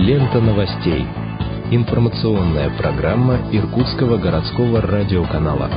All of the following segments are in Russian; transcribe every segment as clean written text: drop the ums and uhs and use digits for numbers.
Лента новостей. Информационная программа Иркутского городского радиоканала.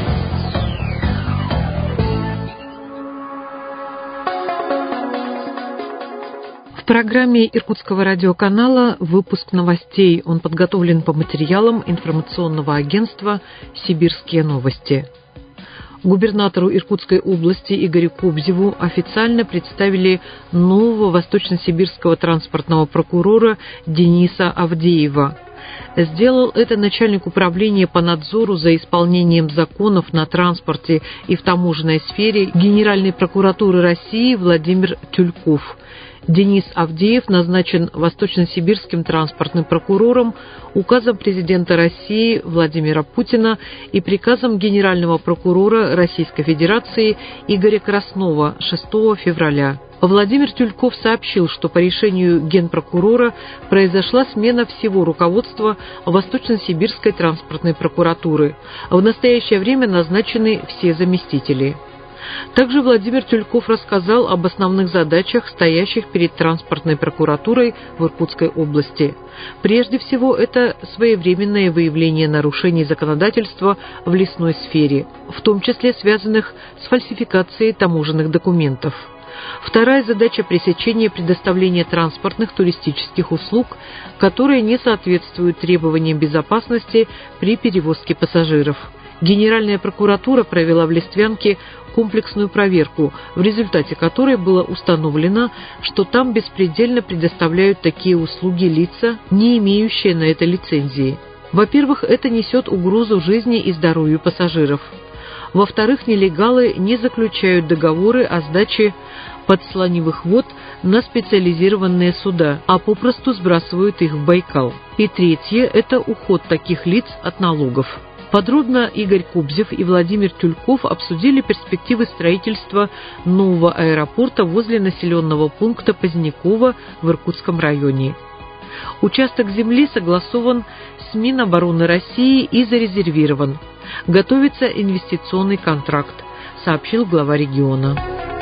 В программе Иркутского радиоканала выпуск новостей. Он подготовлен по материалам информационного агентства «Сибирские новости». Губернатору Иркутской области Игорю Кобзеву официально представили нового восточно-сибирского транспортного прокурора Дениса Авдеева. Сделал это начальник управления по надзору за исполнением законов на транспорте и в таможенной сфере Генеральной прокуратуры России Владимир Тюльков. Денис Авдеев назначен восточно-сибирским транспортным прокурором указом президента России Владимира Путина и приказом генерального прокурора Российской Федерации Игоря Краснова 6 февраля. Владимир Тюльков сообщил, что по решению генпрокурора произошла смена всего руководства Восточно-Сибирской транспортной прокуратуры. В настоящее время назначены все заместители. Также Владимир Тюльков рассказал об основных задачах, стоящих перед транспортной прокуратурой в Иркутской области. Прежде всего, это своевременное выявление нарушений законодательства в лесной сфере, в том числе связанных с фальсификацией таможенных документов. Вторая задача – пресечение предоставления транспортных туристических услуг, которые не соответствуют требованиям безопасности при перевозке пассажиров. Генеральная прокуратура провела в Листвянке комплексную проверку, в результате которой было установлено, что там беспредельно предоставляют такие услуги лица, не имеющие на это лицензии. Во-первых, это несет угрозу жизни и здоровью пассажиров. Во-вторых, нелегалы не заключают договоры о сдаче подсланивых вод на специализированные суда, а попросту сбрасывают их в Байкал. И третье – это уход таких лиц от налогов. Подробно Игорь Кобзев и Владимир Тюльков обсудили перспективы строительства нового аэропорта возле населенного пункта Поздняково в Иркутском районе. Участок земли согласован с Минобороны России и зарезервирован. Готовится инвестиционный контракт, сообщил глава региона.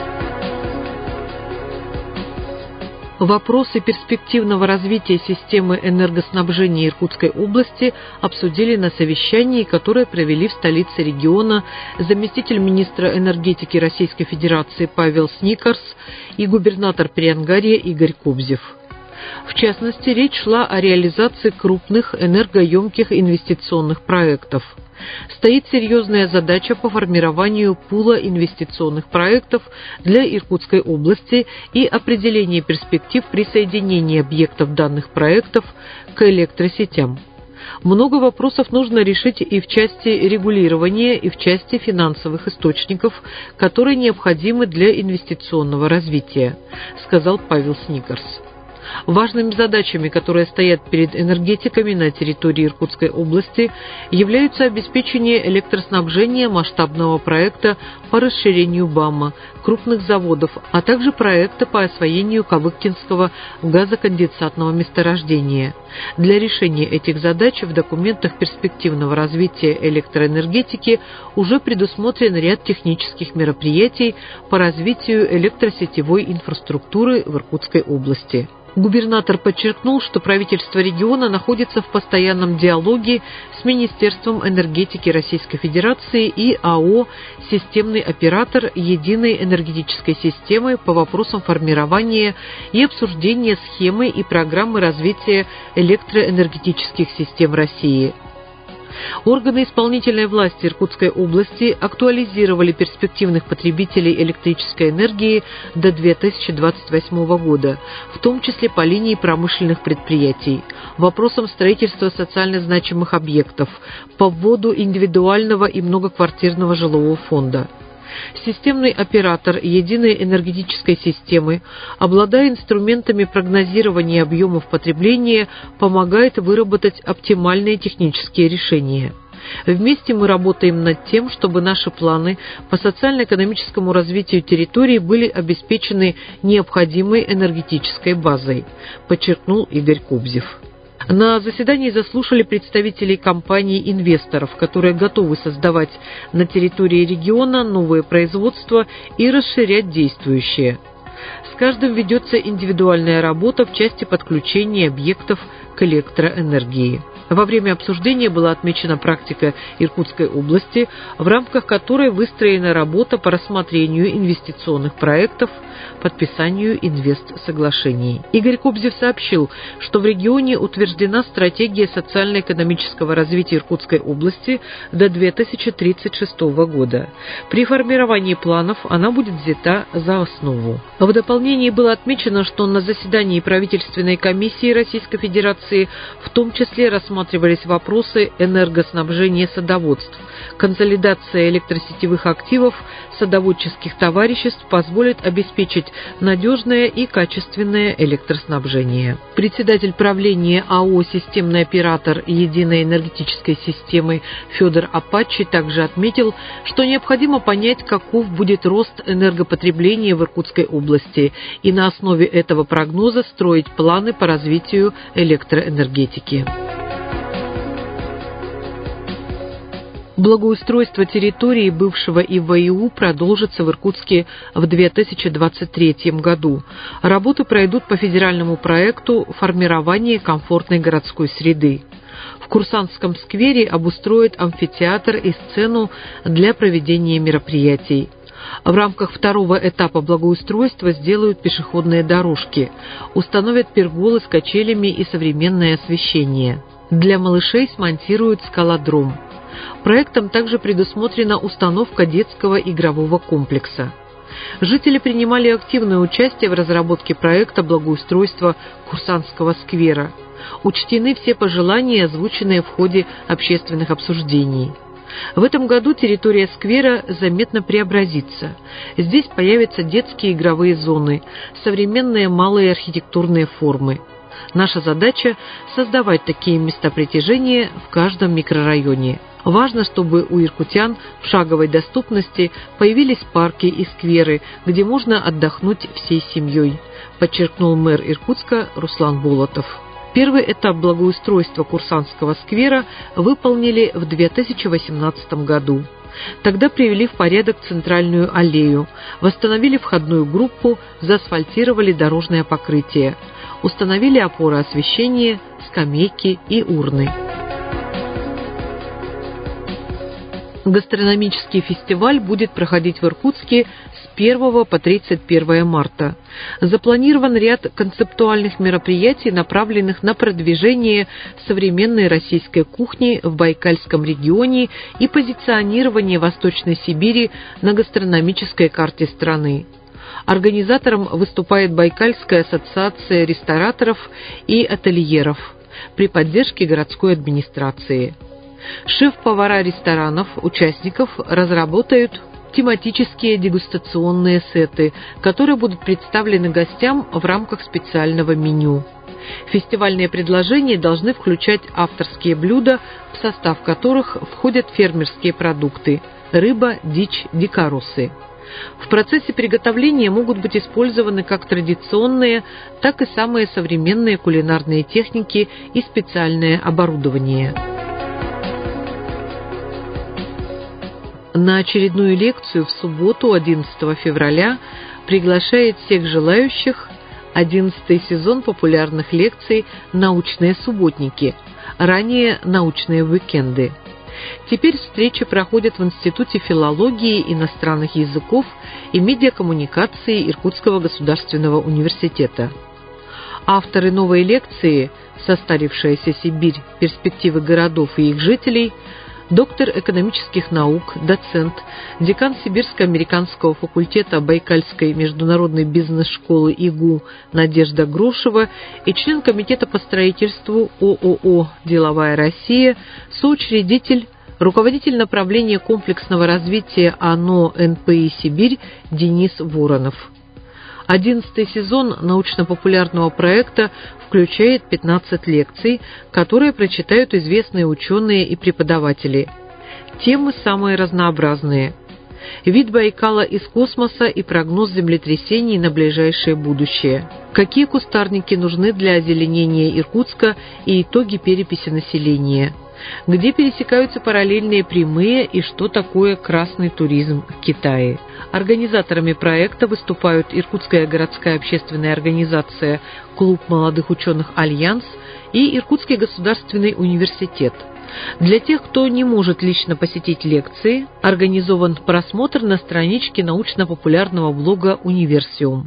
Вопросы перспективного развития системы энергоснабжения Иркутской области обсудили на совещании, которое провели в столице региона заместитель министра энергетики Российской Федерации Павел Сникарс и губернатор Приангарья Игорь Кобзев. В частности, речь шла о реализации крупных энергоемких инвестиционных проектов. Стоит серьезная задача по формированию пула инвестиционных проектов для Иркутской области и определения перспектив присоединения объектов данных проектов к электросетям. Много вопросов нужно решить и в части регулирования, и в части финансовых источников, которые необходимы для инвестиционного развития, сказал Павел Сникарс. Важными задачами, которые стоят перед энергетиками на территории Иркутской области, являются обеспечение электроснабжения масштабного проекта по расширению БАМа, крупных заводов, а также проекта по освоению Кавыктинского газоконденсатного месторождения. Для решения этих задач в документах перспективного развития электроэнергетики уже предусмотрен ряд технических мероприятий по развитию электросетевой инфраструктуры в Иркутской области. Губернатор подчеркнул, что правительство региона находится в постоянном диалоге с Министерством энергетики Российской Федерации и АО «Системный оператор единой энергетической системы» по вопросам формирования и обсуждения схемы и программы развития электроэнергетических систем России. Органы исполнительной власти Иркутской области актуализировали перспективных потребителей электрической энергии до 2028 года, в том числе по линии промышленных предприятий, вопросам строительства социально значимых объектов, по вводу индивидуального и многоквартирного жилого фонда. Системный оператор единой энергетической системы, обладая инструментами прогнозирования объемов потребления, помогает выработать оптимальные технические решения. Вместе мы работаем над тем, чтобы наши планы по социально-экономическому развитию территории были обеспечены необходимой энергетической базой, подчеркнул Игорь Кобзев. На заседании заслушали представителей компаний-инвесторов, которые готовы создавать на территории региона новые производства и расширять действующие. С каждым ведется индивидуальная работа в части подключения объектов к электроэнергии. Во время обсуждения была отмечена практика Иркутской области, в рамках которой выстроена работа по рассмотрению инвестиционных проектов, подписанию инвестсоглашений. Игорь Кобзев сообщил, что в регионе утверждена стратегия социально-экономического развития Иркутской области до 2036 года. При формировании планов она будет взята за основу. В дополнении было отмечено, что на заседании правительственной комиссии Российской Федерации в том числе рассматривались вопросы энергоснабжения садоводств. Консолидация электросетевых активов садоводческих товариществ позволит обеспечить надежное и качественное электроснабжение. Председатель правления АО «Системный оператор единой энергетической системы» Федор Апачи также отметил, что необходимо понять, каков будет рост энергопотребления в Иркутской области, и на основе этого прогноза строить планы по развитию электроэнергетики. Благоустройство территории бывшего ИВАИУ продолжится в Иркутске в 2023 году. Работы пройдут по федеральному проекту формирования комфортной городской среды. В Курсантском сквере обустроят амфитеатр и сцену для проведения мероприятий. В рамках второго этапа благоустройства сделают пешеходные дорожки, установят перголы с качелями и современное освещение. Для малышей смонтируют скалодром. Проектом также предусмотрена установка детского игрового комплекса. Жители принимали активное участие в разработке проекта благоустройства Курсантского сквера. Учтены все пожелания, озвученные в ходе общественных обсуждений. В этом году территория сквера заметно преобразится. Здесь появятся детские игровые зоны, современные малые архитектурные формы. Наша задача – создавать такие места притяжения в каждом микрорайоне. Важно, чтобы у иркутян в шаговой доступности появились парки и скверы, где можно отдохнуть всей семьей, подчеркнул мэр Иркутска Руслан Болотов. Первый этап благоустройства Курсантского сквера выполнили в 2018 году. Тогда привели в порядок центральную аллею, восстановили входную группу, заасфальтировали дорожное покрытие, установили опоры освещения, скамейки и урны. Гастрономический фестиваль будет проходить в Иркутске с 1 по 31 марта. Запланирован ряд концептуальных мероприятий, направленных на продвижение современной российской кухни в Байкальском регионе и позиционирование Восточной Сибири на гастрономической карте страны. Организатором выступает Байкальская ассоциация рестораторов и ательеров при поддержке городской администрации. Шеф-повара ресторанов, участников разработают тематические дегустационные сеты, которые будут представлены гостям в рамках специального меню. Фестивальные предложения должны включать авторские блюда, в состав которых входят фермерские продукты – рыба, дичь, дикоросы. В процессе приготовления могут быть использованы как традиционные, так и самые современные кулинарные техники и специальное оборудование. На очередную лекцию в субботу, 11 февраля, приглашает всех желающих 11-й сезон популярных лекций «Научные субботники», ранее «Научные уикенды». Теперь встречи проходят в Институте филологии, иностранных языков и медиакоммуникации Иркутского государственного университета. Авторы новой лекции «Состарившаяся Сибирь. Перспективы городов и их жителей», доктор экономических наук, доцент, декан Сибирско-американского факультета Байкальской международной бизнес-школы ИГУ Надежда Грошева и член комитета по строительству ООО «Деловая Россия», соучредитель, руководитель направления комплексного развития ОНО НПИ «Сибирь» Денис Воронов. 11-й сезон научно-популярного проекта включает 15 лекций, которые прочитают известные ученые и преподаватели. Темы самые разнообразные. Вид Байкала из космоса и прогноз землетрясений на ближайшее будущее. Какие кустарники нужны для озеленения Иркутска и итоги переписи населения. где пересекаются параллельные прямые и что такое красный туризм в Китае. Организаторами проекта выступают Иркутская городская общественная организация «Клуб молодых ученых Альянс» и Иркутский государственный университет. Для тех, кто не может лично посетить лекции, организован просмотр на страничке научно-популярного блога «Универсиум».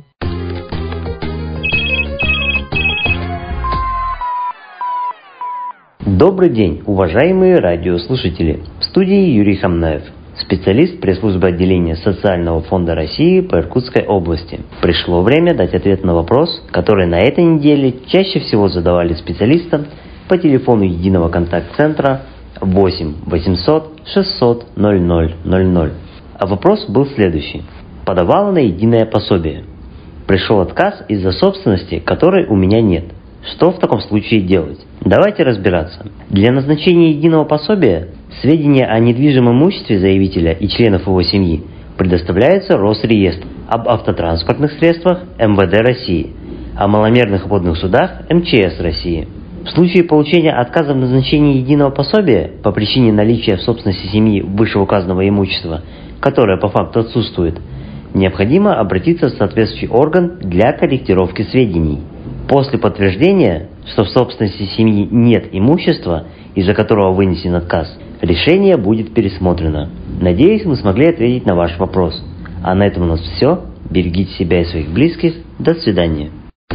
Добрый день, уважаемые радиослушатели! В студии Юрий Хамнаев, специалист пресс-службы отделения Социального фонда России по Иркутской области. Пришло время дать ответ на вопрос, который на этой неделе чаще всего задавали специалистам по телефону единого контакт-центра 8 800 600 0000. А вопрос был следующий. Подавала на единое пособие. Пришел отказ из-за собственности, которой у меня нет. Что в таком случае делать? Давайте разбираться. Для назначения единого пособия сведения о недвижимом имуществе заявителя и членов его семьи предоставляются Росреестру, об автотранспортных средствах МВД России, о маломерных водных судах МЧС России. В случае получения отказа в назначении единого пособия по причине наличия в собственности семьи вышеуказанного имущества, которое по факту отсутствует, необходимо обратиться в соответствующий орган для корректировки сведений. После подтверждения, что в собственности семьи нет имущества, из-за которого вынесен отказ, решение будет пересмотрено. Надеюсь, мы смогли ответить на ваш вопрос. А на этом у нас все. Берегите себя и своих близких. До свидания.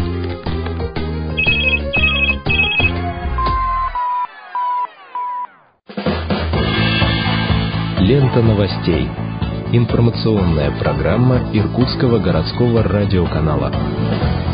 Лента новостей. Информационная программа Иркутского городского радиоканала.